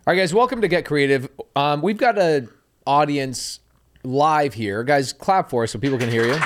All right, guys, welcome to Get Creative. We've got an audience live here. Guys, clap for us so people can hear you.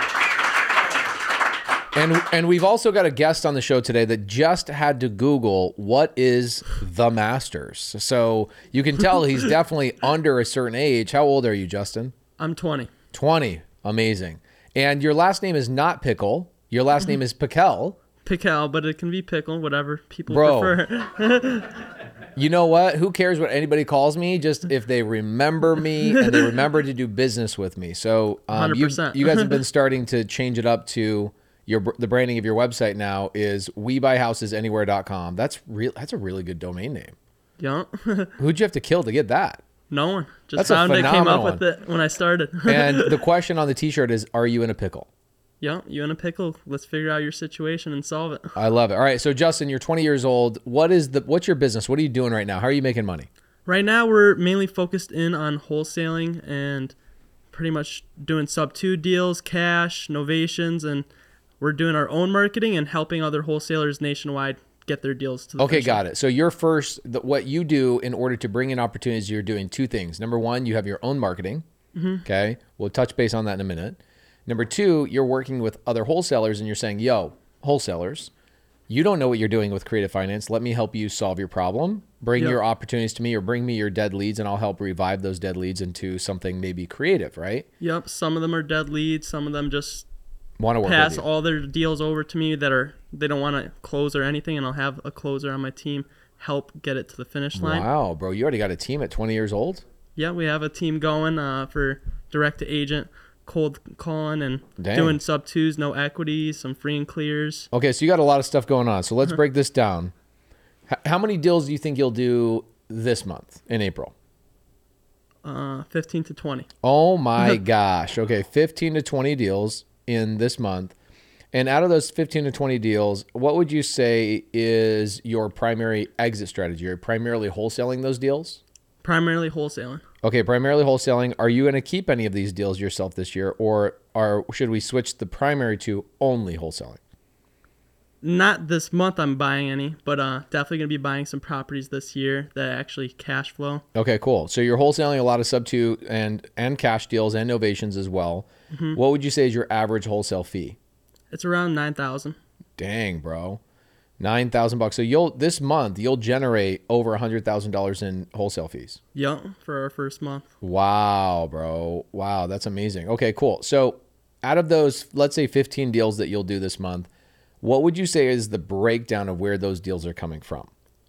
And we've also got a guest on the show today that just had to Google what is the Masters. So you can tell he's definitely under a certain age. How old are you, Justin? I'm 20. 20. Amazing. And your last name is not Pickle. Your last name is Pickell. Pickell, but it can be Pickle, whatever people prefer. You know what? Who cares what anybody calls me? Just if they remember me and they remember to do business with me. So 100%. You guys have been starting to change it up to the branding of your website now is WeBuyHousesAnywhere.com. That's a really good domain name. Yeah. Who'd you have to kill to get that? No one. Just That's a found it, came up phenomenal with it when I started. And the question on the t-shirt is, are you in a pickle? Yeah, you in a pickle. Let's figure out your situation and solve it. I love it. All right, so Justin, you're 20 years old. What's your business? What are you doing right now? How are you making money? Right now, we're mainly focused in on wholesaling and pretty much doing sub-2 deals, cash, novations, and we're doing our own marketing and helping other wholesalers nationwide get their deals to the Okay, got it. So what you do in order to bring in opportunities, you're doing two things. Number one, you have your own marketing. Okay, we'll touch base on that in a minute. Number two, you're working with other wholesalers and you're saying, yo, wholesalers, you don't know what you're doing with creative finance. Let me help you solve your problem. Bring your opportunities to me or bring me your dead leads and I'll help revive those dead leads into something maybe creative, right? Yep. Some of them are dead leads. Some of them just Want to work pass with you. all their deals over to me they don't want to close or anything, and I'll have a closer on my team help get it to the finish line. Wow, bro. You already got a team at 20 years old? Yeah, we have a team going for direct to agent, cold calling, and Dang. doing sub-2s, no equity, some free and clears. Okay, so you got a lot of stuff going on. So let's break this down. How many deals do you think you'll do this month in April? 15 to 20. Oh my gosh. Okay, 15 to 20 deals in this month. And out of those 15 to 20 deals, what would you say is your primary exit strategy? Are you primarily wholesaling those deals? Primarily wholesaling. Okay, primarily wholesaling. Are you going to keep any of these deals yourself this year, or should we switch the primary to only wholesaling? Not this month I'm buying any, but definitely going to be buying some properties this year that actually cash flow. Okay, cool. So you're wholesaling a lot of sub-2 and cash deals and novations as well. What would you say is your average wholesale fee? It's around $9,000. Dang, bro. $9,000. So this month you'll generate over $100,000 in wholesale fees. Yep, for our first month. Wow, bro. Wow, that's amazing. Okay, cool. So out of those, let's say 15 deals that you'll do this month, what would you say is the breakdown of where those deals are coming from?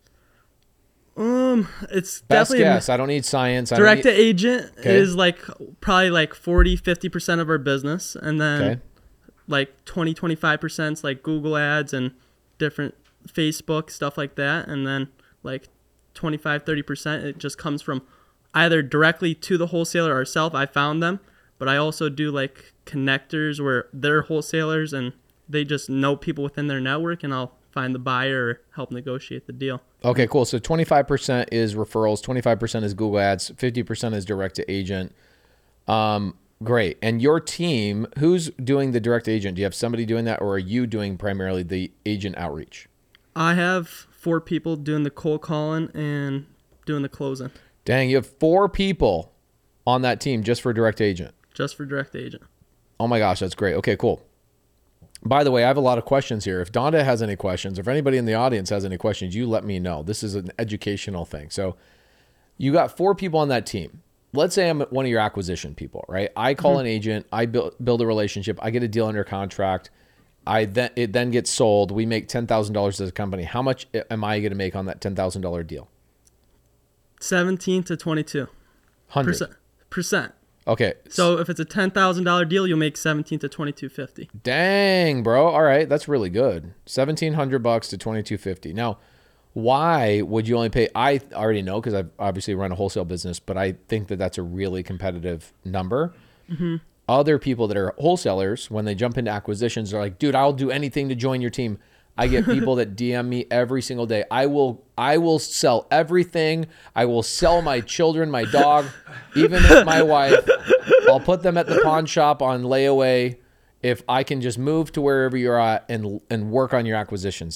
It's Best definitely guess. I don't need science. direct to agent Okay. is probably 40-50% of our business, and then Okay. 20-25% is like Google ads and different Facebook stuff like that, and then 25-30% it just comes from either directly to the wholesaler ourselves. I found them, but I also do connectors where they're wholesalers and they just know people within their network, and I'll find the buyer or help negotiate the deal. Okay, cool. So 25% is referrals, 25% is Google ads, 50% is direct to agent. Great. And your team, who's doing the direct agent? Do you have somebody doing that, or are you doing primarily the agent outreach? I have 4 people doing the cold calling and doing the closing. Dang, you have 4 people on that team just for direct agent. Just for direct agent. Oh my gosh, that's great. Okay, cool. By the way, I have a lot of questions here. If Donda has any questions, or if anybody in the audience has any questions, you let me know. This is an educational thing. So you got 4 people on that team. Let's say I'm one of your acquisition people, right? I call an agent, I build a relationship, I get a deal under contract, it then gets sold. We make $10,000 as a company. How much am I going to make on that $10,000 deal? 17 to 22 percent. Okay. So if it's a $10,000 deal, you'll make 17 to 22.50. Dang, bro. All right, that's really good. $1,700 to $2,250. Now, why would you only pay? I already know because I've obviously run a wholesale business, but I think that that's a really competitive number. Other people that are wholesalers, when they jump into acquisitions, are like, dude, I'll do anything to join your team. I get people that DM me every single day. I will sell everything. I will sell my children, my dog, even if my wife. I'll put them at the pawn shop on layaway if I can just move to wherever you're at and work on your acquisitions team.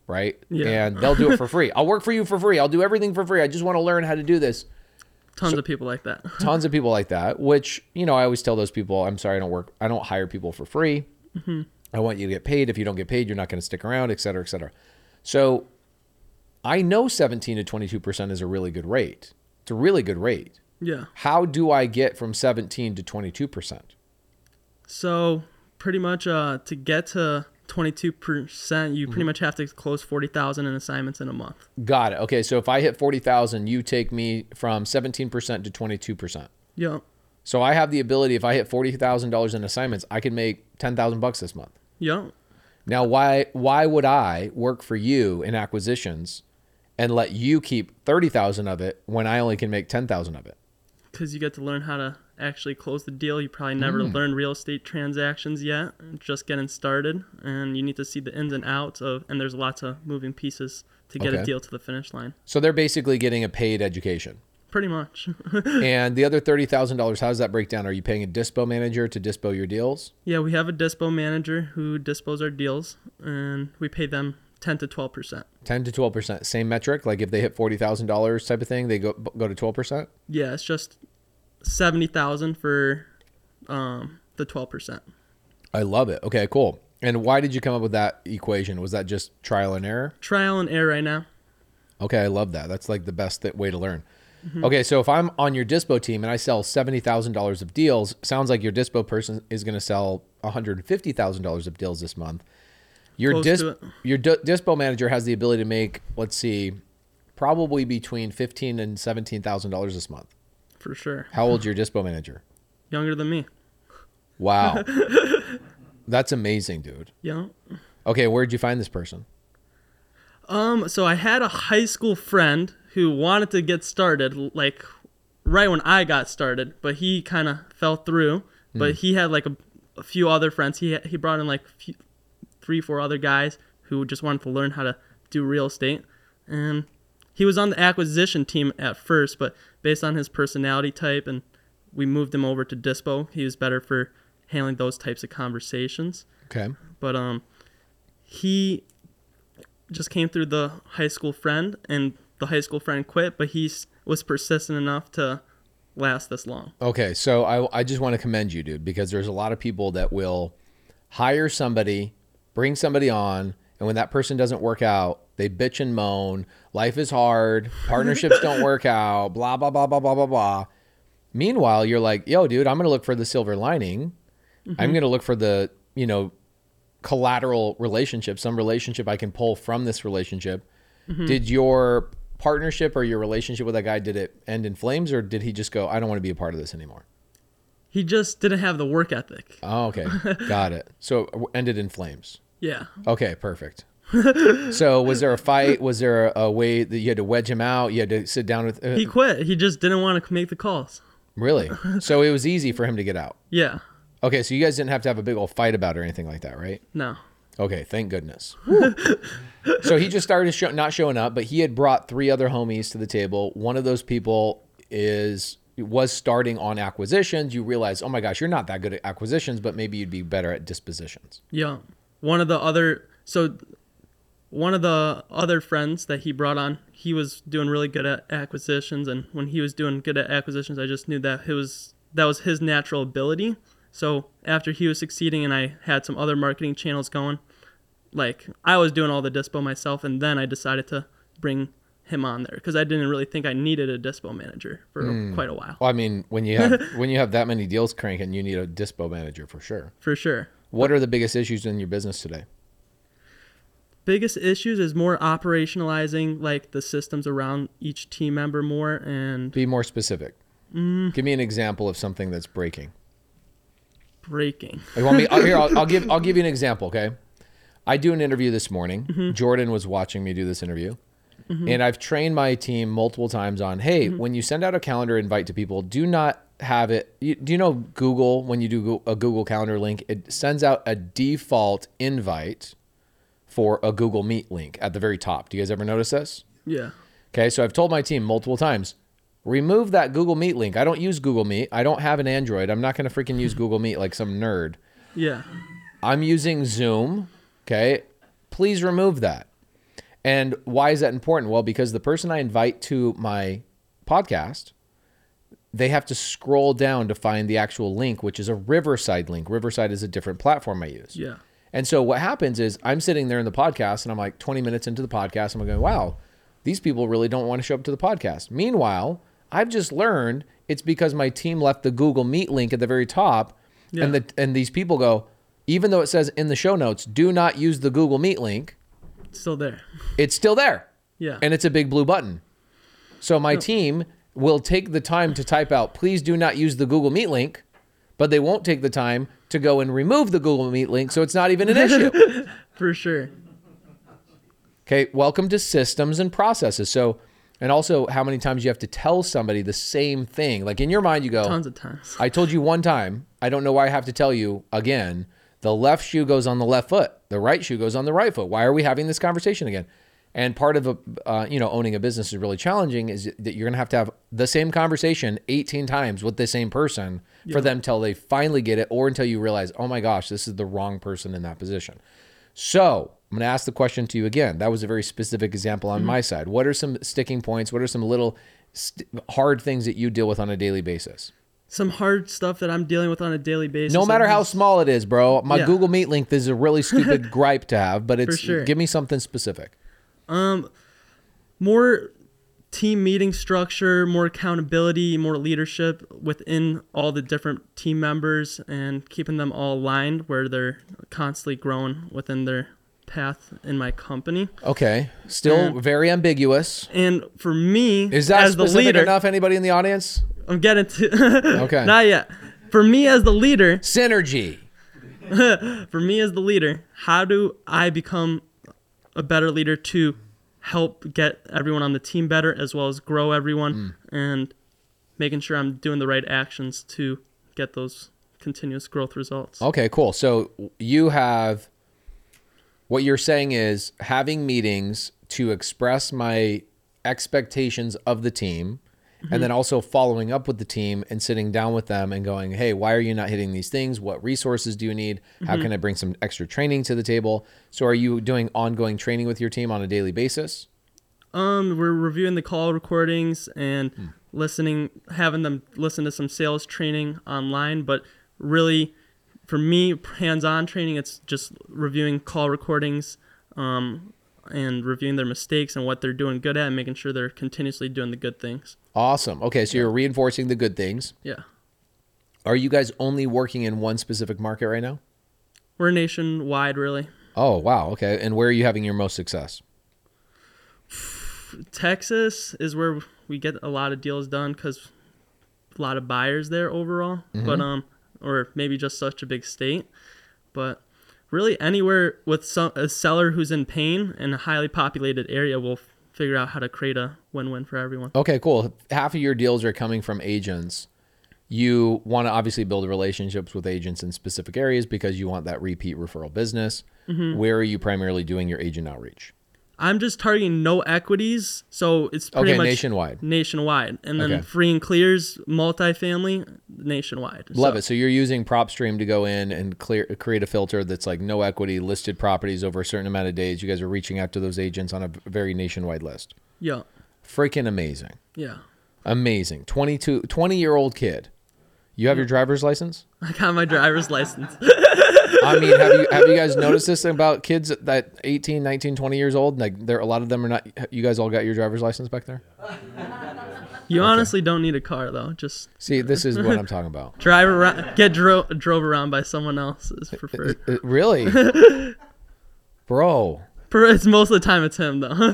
right? Yeah. And they'll do it for free. I'll work for you for free. I'll do everything for free. I just want to learn how to do this. Tons of people like that. Tons of people like that, which, I always tell those people, I'm sorry, I don't hire people for free. I want you to get paid. If you don't get paid, you're not going to stick around, et cetera, et cetera. So I know 17 to 22% is a really good rate. It's a really good rate. Yeah. How do I get from 17 to 22%? So pretty much to get to 22%, you pretty much have to close 40,000 in assignments in a month. Got it. Okay, so if I hit 40,000, you take me from 17% to 22%. Yep. So I have the ability, if I hit $40,000 in assignments, I can make $10,000 this month. Yep. Now, why would I work for you in acquisitions and let you keep 30,000 of it when I only can make 10,000 of it? Because you get to learn how to actually close the deal. You probably never learned real estate transactions yet, just getting started, and you need to see the ins and outs of, and there's lots of moving pieces to get a deal to the finish line. So they're basically getting a paid education. Pretty much. And the other $30,000, how does that break down? Are you paying a dispo manager to dispo your deals? Yeah, we have a dispo manager who dispos our deals, and we pay them 10 to 12%. 10 to 12%. Same metric? Like if they hit $40,000 type of thing, they go to 12%? Yeah, it's just 70,000 for the 12%. I love it. Okay, cool. And why did you come up with that equation? Was that just trial and error? Trial and error right now. Okay, I love that. That's like the best way to learn. Okay, so if I'm on your dispo team and I sell $70,000 of deals, sounds like your dispo person is going to sell $150,000 of deals this month. Your dispo manager has the ability to make, let's see, probably between $15,000 and $17,000 this month. For sure. How old's your dispo manager? Younger than me. Wow. That's amazing, dude. Yeah. Okay, where'd you find this person? So I had a high school friend who wanted to get started, like right when I got started, but he kind of fell through. But he had like a few other friends. He brought in like 3-4 other guys who just wanted to learn how to do real estate. And he was on the acquisition team at first, but based on his personality type, and we moved him over to dispo. He was better for handling those types of conversations. Okay. But he just came through the high school friend, and the high school friend quit, but he was persistent enough to last this long. Okay, so I just want to commend you, dude, because there's a lot of people that will hire somebody, bring somebody on, and when that person doesn't work out, they bitch and moan. Life is hard. Partnerships don't work out. Blah, blah, blah, blah, blah, blah, blah. Meanwhile, you're like, yo, dude, I'm going to look for the silver lining. I'm going to look for the, collateral relationship, some relationship I can pull from this relationship. Did your partnership or your relationship with that guy, did it end in flames, or did he just go, I don't want to be a part of this anymore? He just didn't have the work ethic. Oh, okay. Got it. So it ended in flames. Yeah. Okay, perfect. So was there a fight? Was there a way that you had to wedge him out? You had to sit down with... He quit. He just didn't want to make the calls. Really? So it was easy for him to get out? Yeah. Okay, so you guys didn't have to have a big old fight about it or anything like that, right? No. Okay, thank goodness. So he just started not showing up, but he had brought 3 other homies to the table. One of those people was starting on acquisitions. You realize, oh my gosh, you're not that good at acquisitions, but maybe you'd be better at dispositions. Yeah. One of the other friends that he brought on, he was doing really good at acquisitions, and when he was doing good at acquisitions, I just knew that that was his natural ability. So after he was succeeding and I had some other marketing channels going, like I was doing all the dispo myself, and then I decided to bring him on there because I didn't really think I needed a dispo manager for quite a while. Well, I mean, when you have that many deals cranking, you need a dispo manager for sure. For sure. What are the biggest issues in your business today? Biggest issues is more operationalizing like the systems around each team member more, and be more specific. Give me an example of something that's breaking. Breaking. You want me? I'll give you an example. Okay, I do an interview this morning. Jordan was watching me do this interview, and I've trained my team multiple times on, hey, when you send out a calendar invite to people, do not have it. Do you know Google, when you do a Google Calendar link, it sends out a default invite for a Google Meet link at the very top. Do you guys ever notice this? Yeah. Okay, so I've told my team multiple times, remove that Google Meet link. I don't use Google Meet. I don't have an Android. I'm not going to freaking use Google Meet like some nerd. Yeah. I'm using Zoom. Okay, please remove that. And why is that important? Well, because the person I invite to my podcast, they have to scroll down to find the actual link, which is a Riverside link. Riverside is a different platform I use. Yeah. And so what happens is I'm sitting there in the podcast and I'm like 20 minutes into the podcast and I'm going, wow, these people really don't want to show up to the podcast. Meanwhile, I've just learned it's because my team left the Google Meet link at the very top. Yeah. And these people go, even though it says in the show notes, do not use the Google Meet link, It's still there. it's still there. Yeah. And it's a big blue button. So my team will take the time to type out, please do not use the Google Meet link, but they won't take the time to go and remove the Google Meet link, so it's not even an issue. For sure. Okay, welcome to systems and processes. So, and also how many times you have to tell somebody the same thing. Like in your mind, you go, Tons of times. I told you one time, I don't know why I have to tell you again. The left shoe goes on the left foot. The right shoe goes on the right foot. Why are we having this conversation again? And part of owning a business is really challenging is that you're going to have the same conversation 18 times with the same person for them till they finally get it or until you realize, oh my gosh, this is the wrong person in that position. So I'm going to ask the question to you again. That was a very specific example on my side. What are some sticking points? What are some little hard things that you deal with on a daily basis? Some hard stuff that I'm dealing with on a daily basis. No matter how small it is, bro. My Yeah. Google Meet link is a really stupid gripe to have, but it's sure. give me something specific. More team meeting structure, more accountability, more leadership within all the different team members and keeping them all aligned where they're constantly growing within their path in my company. Okay. Still very ambiguous. And for me, Is that as the specific leader, enough? Anybody in the audience? I'm getting to Okay. not yet. For me as the leader, Synergy. how do I become a better leader to help get everyone on the team better as well as grow everyone and making sure I'm doing the right actions to get those continuous growth results. Okay, cool. So what you're saying is having meetings to express my expectations of the team and then also following up with the team and sitting down with them and going, hey, why are you not hitting these things? What resources do you need? How can I bring some extra training to the table? So are you doing ongoing training with your team on a daily basis? We're reviewing the call recordings and having them listen to some sales training online, but really for me, hands-on training, it's just reviewing call recordings, and reviewing their mistakes and what they're doing good at and making sure they're continuously doing the good things. Awesome. Okay, so you're reinforcing the good things. Yeah. Are you guys only working in one specific market right now? We're nationwide, really. Oh, wow. Okay. And where are you having your most success? Texas is where we get a lot of deals done because a lot of buyers there overall, but or maybe just such a big state. But really anywhere with a seller who's in pain in a highly populated area, we'll figure out how to create a win-win for everyone. Okay, cool. Half of your deals are coming from agents. You want to obviously build relationships with agents in specific areas because you want that repeat referral business. Where are you primarily doing your agent outreach? I'm just targeting no equities, so it's pretty much nationwide. And then free and clears, multifamily, nationwide. Love it. So you're using PropStream to go in and create a filter that's like no equity, listed properties over a certain amount of days. You guys are reaching out to those agents on a very nationwide list. Yeah. Freaking amazing. Yeah. Amazing. 20-year-old kid. You have your driver's license? I got my driver's license. I mean, have you guys noticed this about kids that 18, 19, 20 years old? Like a lot of them are not. You guys all got your driver's license back there? You honestly don't need a car though. Just see, this is what I'm talking about. Drive around, drove around by someone else is preferred. Really, bro? It's most of the time it's him though.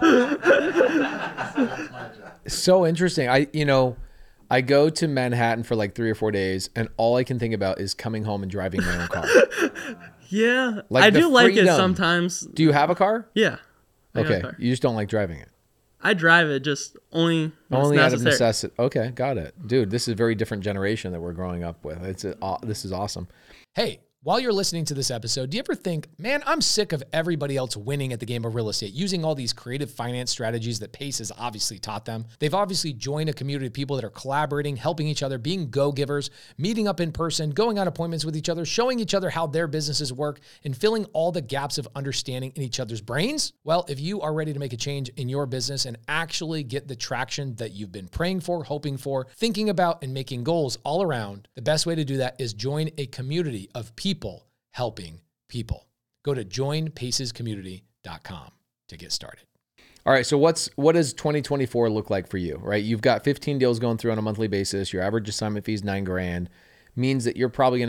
So interesting. I go to Manhattan for like 3 or 4 days, and all I can think about is coming home and driving my own car. Yeah, like I do like it freedom. sometimes. Do you have a car? Yeah. Okay, you just don't like driving it. I drive it just only when it's out of necessary. necessity. Okay, got it, dude. This is a very different generation that we're growing up with. This is awesome. Hey, While you're listening to this episode, do you ever think, man, I'm sick of everybody else winning at the game of real estate, using all these creative finance strategies that Pace has obviously taught them? They've obviously joined a community of people that are collaborating, helping each other, being go-givers, meeting up in person, going on appointments with each other, showing each other how their businesses work, and filling all the gaps of understanding in each other's brains. Well, if you are ready to make a change in your business and actually get the traction that you've been praying for, hoping for, thinking about, and making goals all around, the best way to do that is join a community of people helping people. Go to joinpacescommunity.com to get started. All right, so what does 2024 look like for you, right? You've got 15 deals going through on a monthly basis. Your average assignment fee is $9,000. Means that you're probably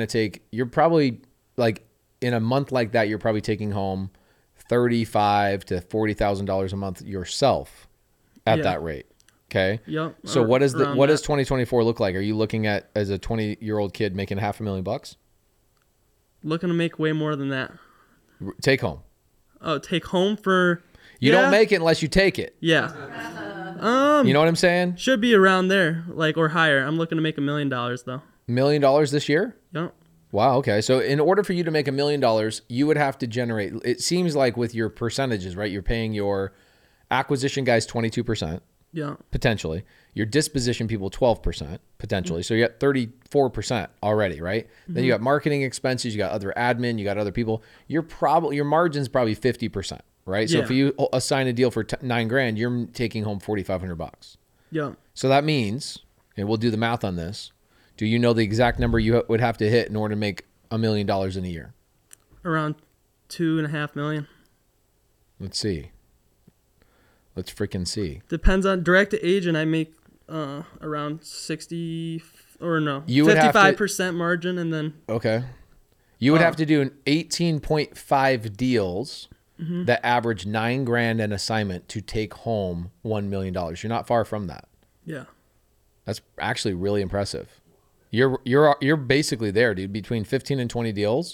like in a month like that, you're probably taking home $35,000 to $40,000 a month yourself at that rate. Okay. Yep. So what does 2024 look like? Are you looking at as a 20-year-old kid making $500,000? Looking to make way more than that. Take home. Oh, take home for... You don't make it unless you take it. Yeah. You know what I'm saying? Should be around there, like, or higher. I'm looking to make $1 million, though. $1 million this year? Yep. Wow. Okay. So in order for you to make $1 million, you would have to generate, it seems like with your percentages, right? You're paying your acquisition guys 22%. Yeah. Potentially. Your disposition people 12%, potentially. So you got 34% already, right? Then you got marketing expenses, you got other admin, you got other people. Your margin's probably 50%, right? So if you assign a deal for $9,000, you're taking home $4,500. Yeah. So that means, and we'll do the math on this, do you know the exact number you would have to hit in order to make $1 million in a year? Around $2.5 million. Let's see. Let's freaking see. Depends on direct to agent. I make around 60 or no, you would 55% margin, and then you would have to do an 18.5 deals that average $9,000 an assignment to take home $1 million. You're not far from that. Yeah, that's actually really impressive. You're basically there, dude. Between 15 and 20 deals,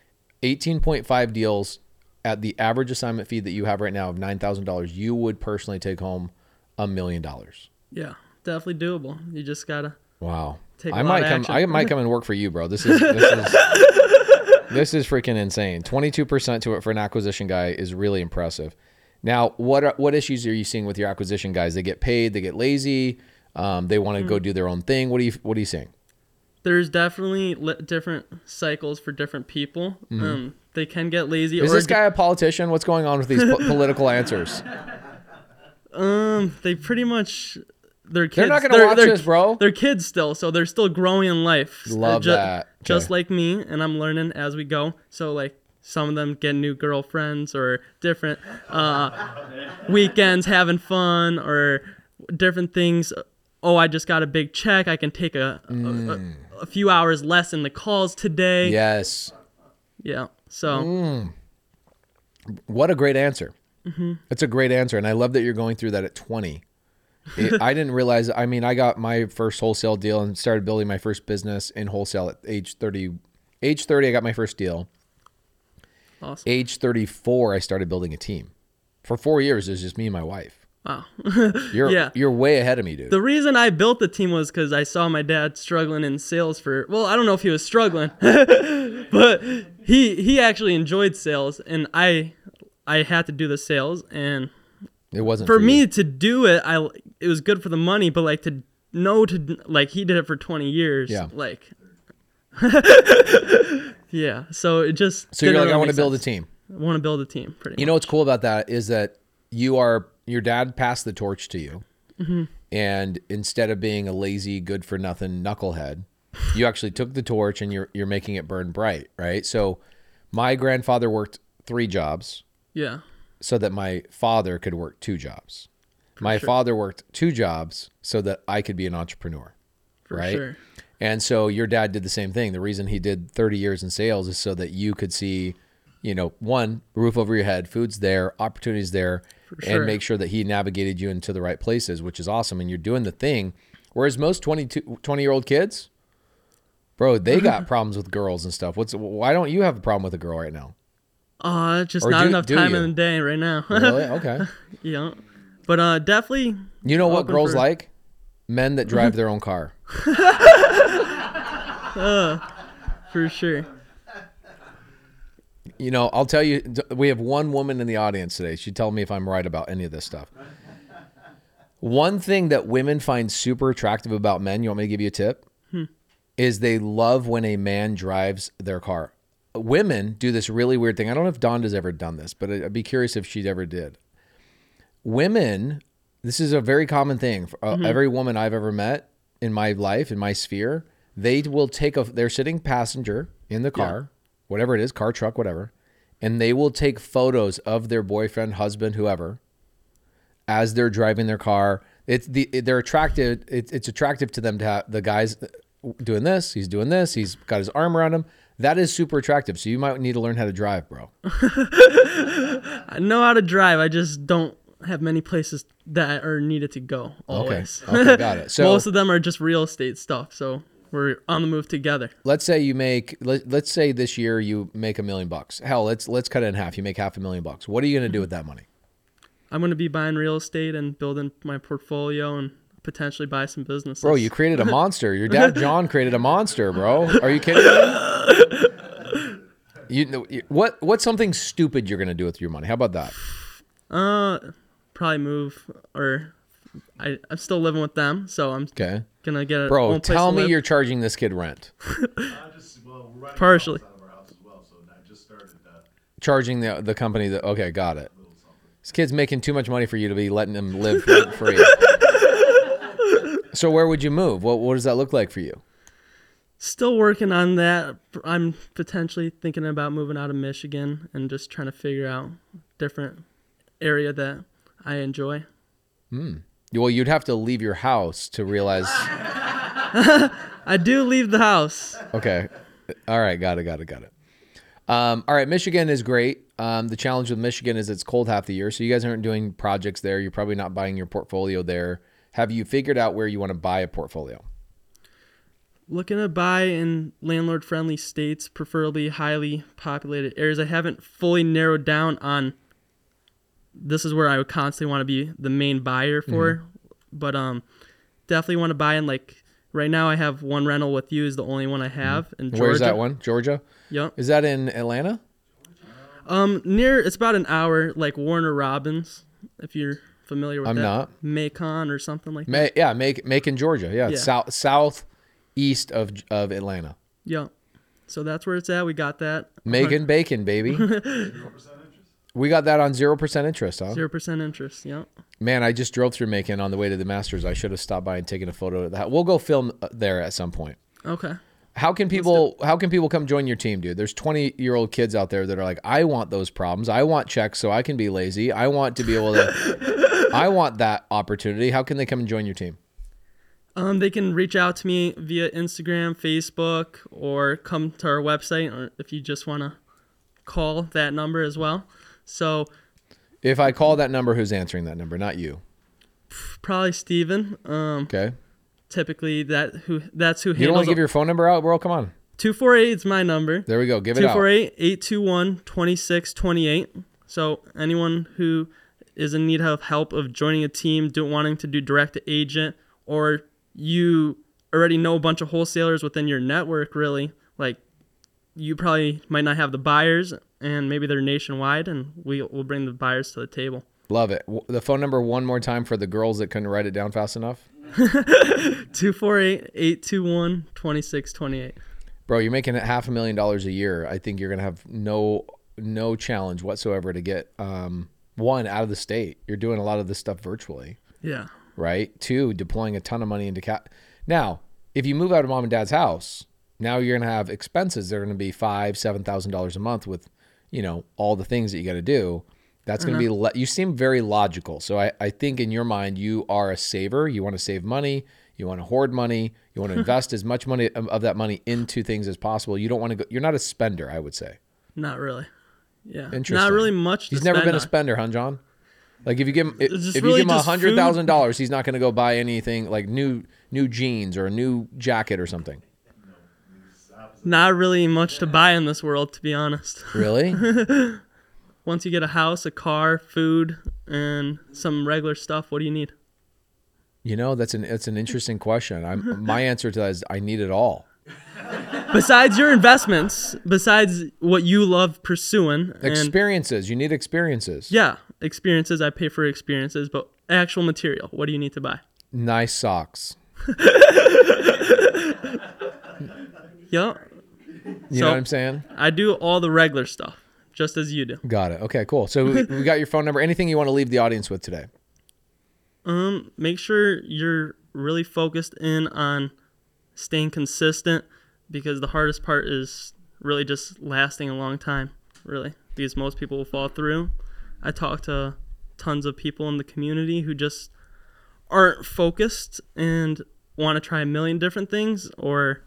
18.5 deals at the average assignment fee that you have right now of $9,000, you would personally take home $1 million. Yeah, definitely doable. You just gotta. Wow. Take I might come and work for you, bro. This is freaking insane. 22% to it for an acquisition guy is really impressive. Now, what issues are you seeing with your acquisition guys? They get paid, they get lazy, they want to go do their own thing. What are you seeing? There's definitely different cycles for different people. They can get lazy. Is this guy a politician? What's going on with these political answers? They pretty much, they're kids. They're not going to watch this, bro. They're kids still, so they're still growing in life. Love that. Just like me, and I'm learning as we go. So like some of them get new girlfriends or different weekends having fun or different things. Oh, I just got a big check. I can take a few hours less in the calls today. Yes. Yeah. So. What a great answer. It's a great answer. And I love that you're going through that at 20. I didn't realize, I mean, I got my first wholesale deal and started building my first business in wholesale at age 30. Age 30, I got my first deal. Awesome. Age 34, I started building a team. For 4 years, it was just me and my wife. Wow. You're way ahead of me, dude. The reason I built the team was because I saw my dad struggling in sales well, I don't know if he was struggling, but he actually enjoyed sales, and I had to do the sales, and it wasn't for me to do it. It was good for the money, but like he did it for 20 years. Yeah. Like, yeah. So it just. So you're like, I want to build a team. I want to build a team. Pretty much. You know what's cool about that is that your dad passed the torch to you, and instead of being a lazy, good for nothing knucklehead, you actually took the torch and you're making it burn bright, right? So my grandfather worked 3 jobs. Yeah. So that my father could work 2 jobs. My father worked 2 jobs so that I could be an entrepreneur, right? Sure. And so your dad did the same thing. The reason he did 30 years in sales is so that you could see, one, roof over your head, food's there, opportunities there, and make sure that he navigated you into the right places, which is awesome. And you're doing the thing. Whereas most 20-year-old kids, bro, they got problems with girls and stuff. Why don't you have a problem with a girl right now? Just not enough time in the day right now. Really? Okay. Yeah. But definitely. You know what girls like? Men that drive their own car. For sure. You know, I'll tell you, we have one woman in the audience today. She'd tell me if I'm right about any of this stuff. One thing that women find super attractive about men, you want me to give you a tip? Is they love when a man drives their car. Women do this really weird thing. I don't know if Donda's ever done this, but I'd be curious if she ever did. Women, this is a very common thing. Every woman I've ever met in my life, in my sphere, they will they're sitting passenger in the car, whatever it is, car, truck, whatever, and they will take photos of their boyfriend, husband, whoever, as they're driving their car. They're attracted. It's attractive to them to have the guys doing this. He's doing this. He's got his arm around him. That is super attractive. So you might need to learn how to drive, bro. I know how to drive. I just don't have many places that are needed to go always. Okay, got it. So most of them are just real estate stuff. So we're on the move together. let's say you make, let's say this year you make $1 million. Hell, let's cut it in half. You make $500,000. What are you going to do with that money? I'm going to be buying real estate and building my portfolio and potentially buy some businesses. Bro, you created a monster. Your dad, John, created a monster, bro. Are you kidding me? What's something stupid you're going to do with your money? How about that? Probably move, or I'm still living with them, so I'm Okay. gonna get a Bro, own place tell to me live. you're charging this kid rent. We're renting Partially. out of our house as well, so I just started Charging the company that, okay, got it. This kid's making too much money for you to be letting him live rent free. So where would you move? What does that look like for you? Still working on that. I'm potentially thinking about moving out of Michigan and just trying to figure out different area that I enjoy. Well, you'd have to leave your house to realize. I do leave the house. Okay. All right. Got it. All right. Michigan is great. The challenge with Michigan is it's cold half the year. So you guys aren't doing projects there. You're probably not buying your portfolio there. Have you figured out where you want to buy a portfolio? Looking to buy in landlord-friendly states, preferably highly populated areas. I haven't fully narrowed down on this is where I would constantly want to be the main buyer for. But definitely want to buy in, like, right now I have one rental with you is the only one I have in Georgia. Where's that one? Georgia? Yep. Is that in Atlanta? It's about an hour, like Warner Robins, if you're familiar with I'm that. not. Macon or something like that. Macon, Georgia. Yeah, it's southeast of Atlanta. Yeah. So that's where it's at. We got that. Macon bacon, baby. 0% interest. We got that on 0% interest, huh? 0% interest. Yeah. Man, I just drove through Macon on the way to the Masters. I should have stopped by and taken a photo of that. We'll go film there at some point. Okay. How can people come join your team, dude? There's 20-year-old kids out there that are like, I want those problems. I want checks so I can be lazy. I want to be able to I want that opportunity. How can they come and join your team? They can reach out to me via Instagram, Facebook, or come to our website, or if you just want to call that number as well. So If I call that number, who's answering that number? Not you. probably Steven. Okay. Typically that's who You don't want handles to give your phone number out, bro? Come on. 248 is my number. There we go. Give it out. 248-821-2628. So anyone who is in need of help of joining a team, wanting to do direct to agent, or you already know a bunch of wholesalers within your network, really, like you probably might not have the buyers and maybe they're nationwide, and we'll bring the buyers to the table. Love it. The phone number one more time for the girls that couldn't write it down fast enough. 248-821-2628. Bro, you're making $500,000 a year. I think you're going to have no challenge whatsoever to get one out of the state. You're doing a lot of this stuff virtually, Yeah. right? Two, deploying a ton of money into Now, if you move out of mom and dad's house, now you're going to have expenses that are going to be $5,000-$7,000 a month with, all the things that you got to do. That's going to be, you seem very logical. So I think in your mind, you are a saver. You want to save money. You want to hoard money. You want to invest as much money of that money into things as possible. You don't want to go, you're not a spender, I would say. Not really. Yeah. Interesting. Not really much to He's never spend been a on. spender, huh, John? Like if you give him just if really you give him just $100,000, he's not going to go buy anything like new jeans or a new jacket or something. Not really much to buy in this world, to be honest. Really? Once you get a house, a car, food, and some regular stuff, what do you need? That's an interesting question. My answer to that is I need it all. besides your investments, besides what you love pursuing, and Experiences. You need experiences. yeah, experiences. I pay for experiences, but actual material. What do you need to buy? Nice socks. Yeah, You know what I'm saying? I do all the regular stuff, just as you do. Got it. Okay, cool. So we got your phone number. Anything you want to leave the audience with today? Make sure you're really focused in on staying consistent, because the hardest part is really just lasting a long time, really, because most people will fall through. I talk to tons of people in the community who just aren't focused and want to try a million different things, or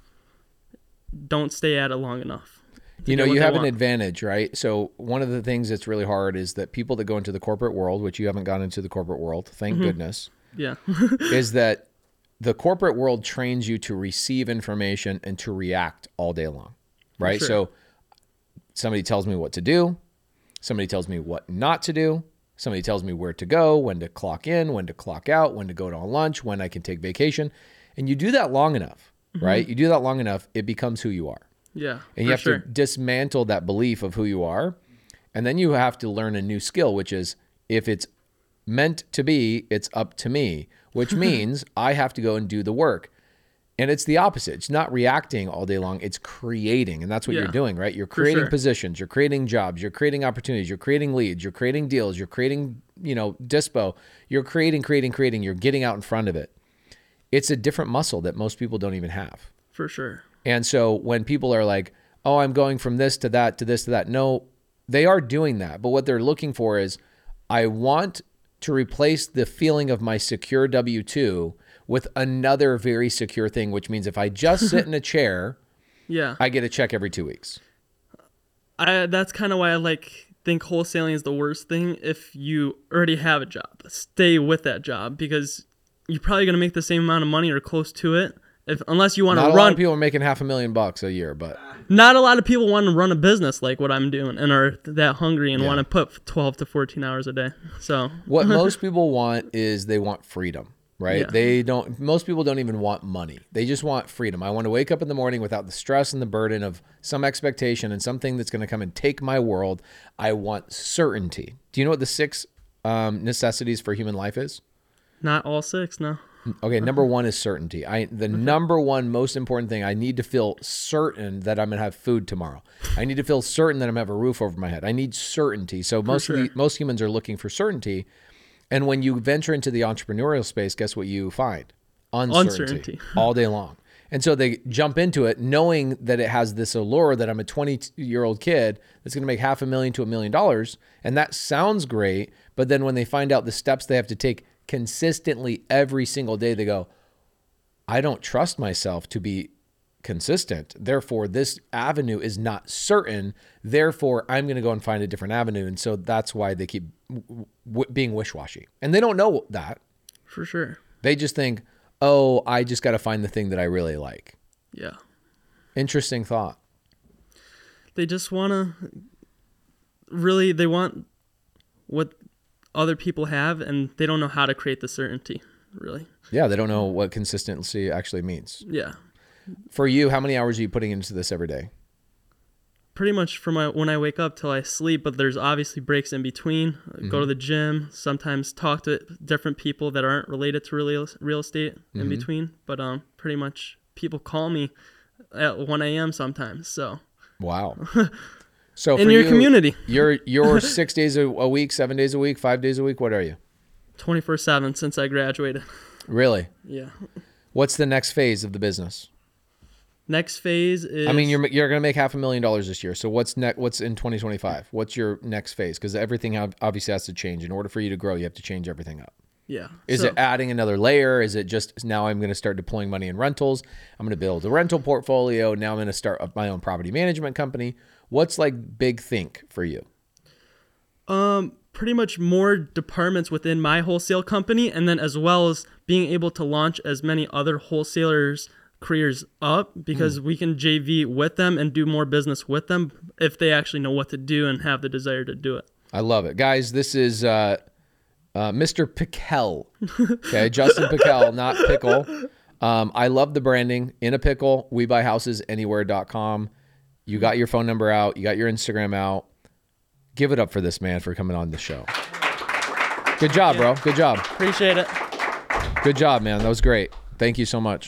don't stay at it long enough. You know, get what you they have an want. advantage, right? So one of the things that's really hard is that people that go into the corporate world, which you haven't gone into the corporate world, thank Mm-hmm. goodness, Yeah. is that the corporate world trains you to receive information and to react all day long, right? sure. So somebody tells me what to do. Somebody tells me what not to do. Somebody tells me where to go, when to clock in, when to clock out, when to go to lunch, when I can take vacation. And you do that long enough, right? You do that long enough, it becomes who you are. Yeah. And you for have sure. to dismantle that belief of who you are. And then you have to learn a new skill, which is if it's meant to be, it's up to me, which means I have to go and do the work. And it's the opposite. It's not reacting all day long. It's creating. And that's what Yeah, you're doing, right? You're creating sure. positions, you're creating jobs, you're creating opportunities, you're creating leads, you're creating deals, you're creating, dispo. You're creating. You're getting out in front of it. It's a different muscle that most people don't even have. For sure. And so when people are like, oh, I'm going from this to that to this to that, no, they are doing that. But what they're looking for is, I want to replace the feeling of my secure W-2 with another very secure thing, which means if I just sit in a chair, Yeah. I get a check every 2 weeks. That's kind of why I think wholesaling is the worst thing. If you already have a job, stay with that job, because you're probably going to make the same amount of money or close to it. Unless you want Not to a lot run, of people are making $500,000 a year, but not a lot of people want to run a business like what I'm doing and are that hungry and Yeah. want to put 12 to 14 hours a day. So what most people want is they want freedom, right? Yeah. Most people don't even want money. They just want freedom. I want to wake up in the morning without the stress and the burden of some expectation and something that's going to come and take my world. I want certainty. Do you know what the 6 necessities for human life is? not all 6, no. Okay, number 1 is certainty. The number one most important thing, I need to feel certain that I'm going to have food tomorrow. I need to feel certain that I'm going to have a roof over my head. I need certainty. So most humans are looking for certainty. And when you venture into the entrepreneurial space, guess what you find? Uncertainty. All day long. And so they jump into it knowing that it has this allure that I'm a 20-year-old kid that's going to make $500,000 to $1 million. And that sounds great. But then when they find out the steps they have to take consistently every single day, they go, I don't trust myself to be consistent. Therefore, this avenue is not certain. Therefore, I'm going to go and find a different avenue. And so that's why they keep being wish-washy. And they don't know that. For sure. They just think, oh, I just got to find the thing that I really like. Yeah. Interesting thought. They just want to they want what other people have, and they don't know how to create the certainty, really. Yeah, they don't know what consistency actually means. Yeah. For you, how many hours are you putting into this every day? Pretty much from when I wake up till I sleep, but there's obviously breaks in between. Go to the gym, sometimes talk to different people that aren't related to real estate in between. But pretty much people call me at 1 a.m. sometimes. So Wow. So in for your you, community, you're 6 days a week, 7 days a week, 5 days a week. What are you? 24/7 since I graduated. Really? Yeah. What's the next phase of the business? Next phase is. I mean, you're going to make $500,000 this year. So what's What's in 2025? What's your next phase? Because everything obviously has to change. In order for you to grow, you have to change everything up. Yeah. Is it adding another layer? Is it just now I'm going to start deploying money in rentals? I'm going to build a rental portfolio. Now I'm going to start up my own property management company. What's big think for you? Pretty much more departments within my wholesale company, and then as well as being able to launch as many other wholesalers' careers up, because we can JV with them and do more business with them if they actually know what to do and have the desire to do it. I love it. Guys, this is Mr. Pickell. Okay, Justin Pickell, not Pickle. I love the branding. In a Pickle, WeBuyHousesAnywhere.com. You got your phone number out. You got your Instagram out. Give it up for this man for coming on the show. Good job, bro. Good job. Appreciate it. Good job, man. That was great. Thank you so much.